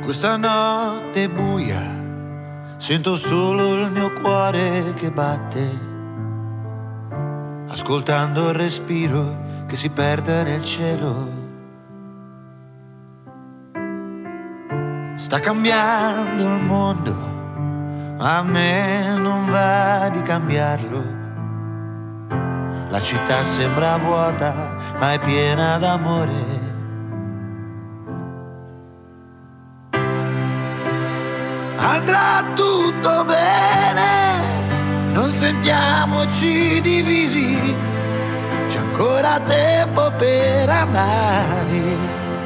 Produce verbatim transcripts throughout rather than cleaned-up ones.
Questa notte buia, sento solo il mio cuore che batte, ascoltando il respiro che si perde nel cielo. Sta cambiando il mondo, a me non va di cambiarlo. La città sembra vuota, ma è piena d'amore. Andrà tutto bene, non sentiamoci divisi, c'è ancora tempo per amare.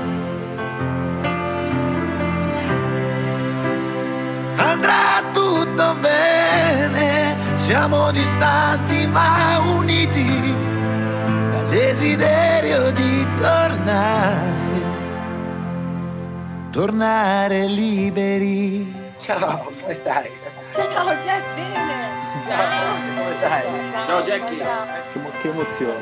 Andrà tutto bene, siamo distanti ma uniti dal desiderio di tornare, tornare liberi. Ciao, come stai? Ciao Jack, bene! Ciao, come stai? Ciao, Ciao Jackie! ciao. Che, mo- che emozione!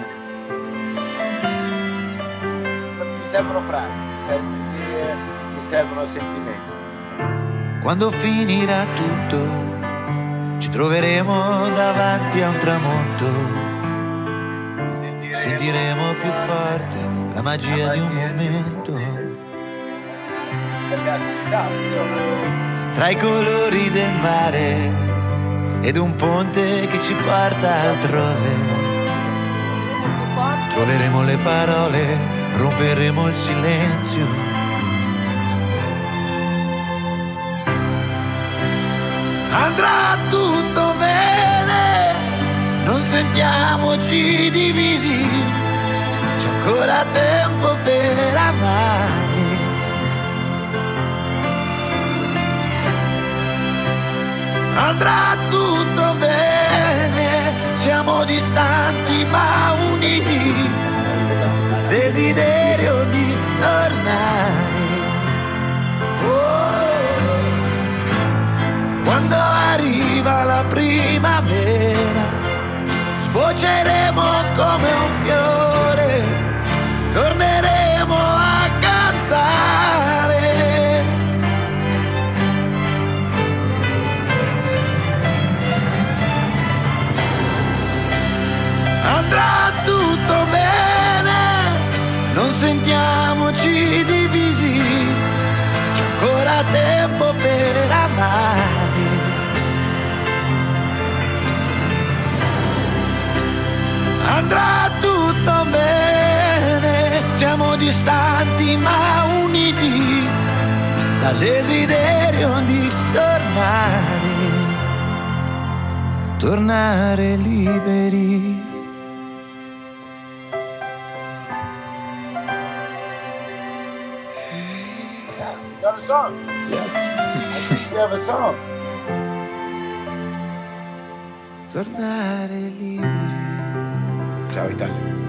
Mi servono frasi, mi servono idee, mi servono sentimenti. Quando finirà tutto, ci troveremo davanti a un tramonto. Sentiremo, Sentiremo più forte la magia di un momento. Tra i colori del mare ed un ponte che ci porta altrove, troveremo le parole, romperemo il silenzio. Andrà tutto bene, non sentiamoci divisi, c'è ancora tempo per amare. Andrà tutto bene, siamo distanti ma uniti dal desiderio di tornare. Oh, quando arriva la primavera, sbocceremo come un fiore, torneremo a cantare. Andrà tutto bene, non sentiamoci divisi, c'è ancora tempo per amare. Andrà tutto bene, siamo distanti ma uniti dal desiderio di tornare, tornare liberi. You got a song? Yes. I think you have a song. Tornare liberi. Ciao Italia.